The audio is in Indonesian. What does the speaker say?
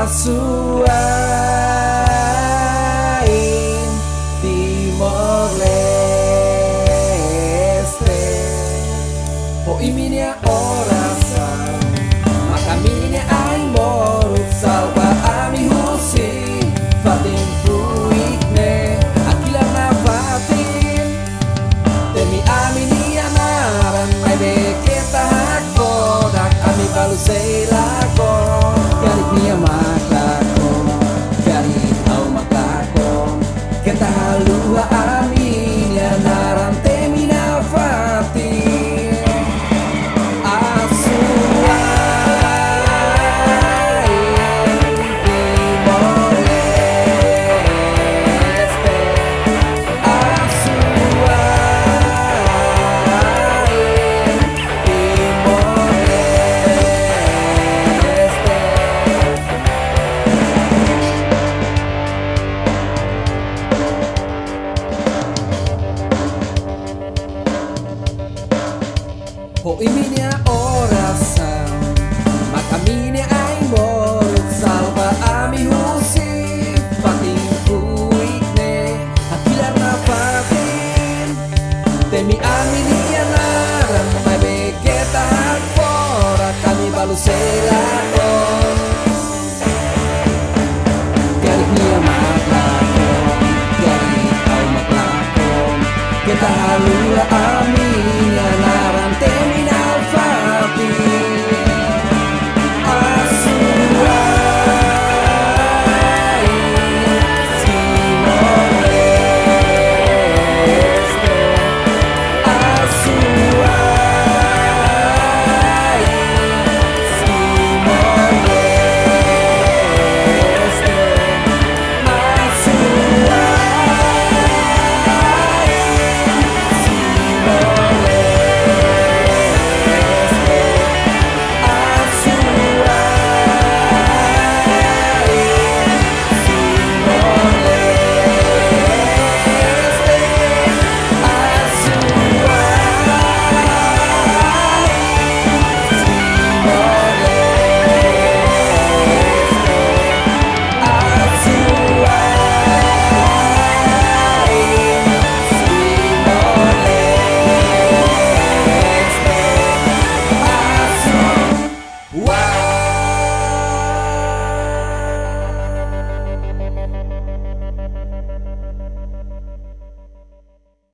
Asuain Timor Leste. Po iminia orasan makaminia aing boruk salva ami husi fatin fuikne akila na fatin demi ami nianaran mai beketa hak bodak ami balu seilako garik nia maklako garik au maklako keta halua ami nianaran temi na fatin. Po iminia orasan makaminia aing boruk salva ami husi fatin fuikne hakilar na fatin demi ami nianaran mai beketa hak fora kami balu selakon garik nia maklakon garik au maklakon kita halua ami